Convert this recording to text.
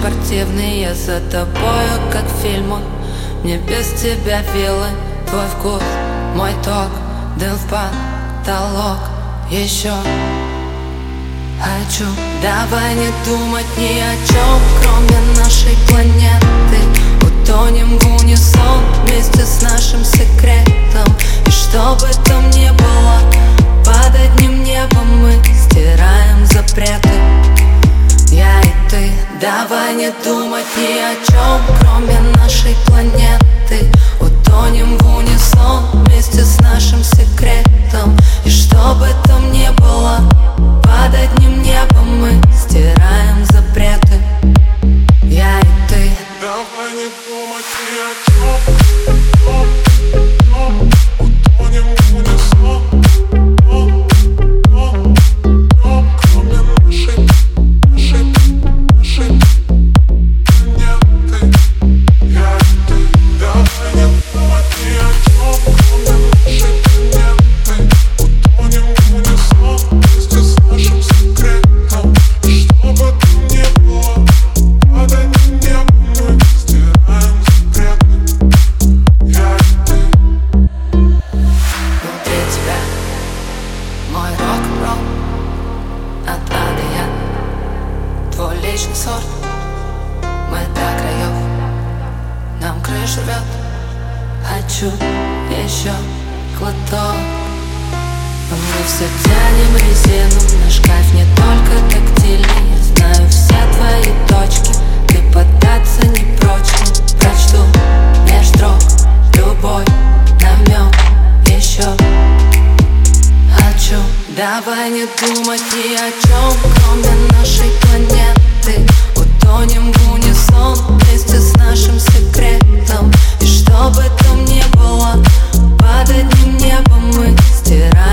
спортивный, я за тобою, как в фильмах. Мне без тебя вилы, твой вкус, мой ток, дым в потолок. Еще хочу. Давай не думать ни о чем, кроме нашей планеты. Утонем в унисон вместе с нашим секретом. И что бы там ни было, под одним небом мы стираем запреты. Я и ты. Давай не думать ни о чем, кроме нашей планеты. Утонем в унисон вместе с нашим секретом. И что бы там ни было, под одним небом мы стираем запреты. Я и ты. Давай не думать ни о чем. Утонем в унисон, кроме нашей планеты. Я и ты. Давай не думать ни о чем, кроме нашей планеты. Утонем в унисон вместе с нашим секретом. И что бы там ни было, под одним небом мы стираем запреты. Я и ты. Внутри тебя мой рок-н-ролл, от А до Я, твой личный сорт. Мы до краев, нам крышу рвет. Хочу еще глоток. Мы все тянем резину, наш кайф не только тактильный. Я знаю все твои точки, ты поддаться не прочь. Прочту меж строк любой намек. Еще хочу. Давай не думать ни о чем, кроме нашей планеты. Утонем в унисон вместе с нашим секретом. И что бы там ни было, под одним небом мы стираем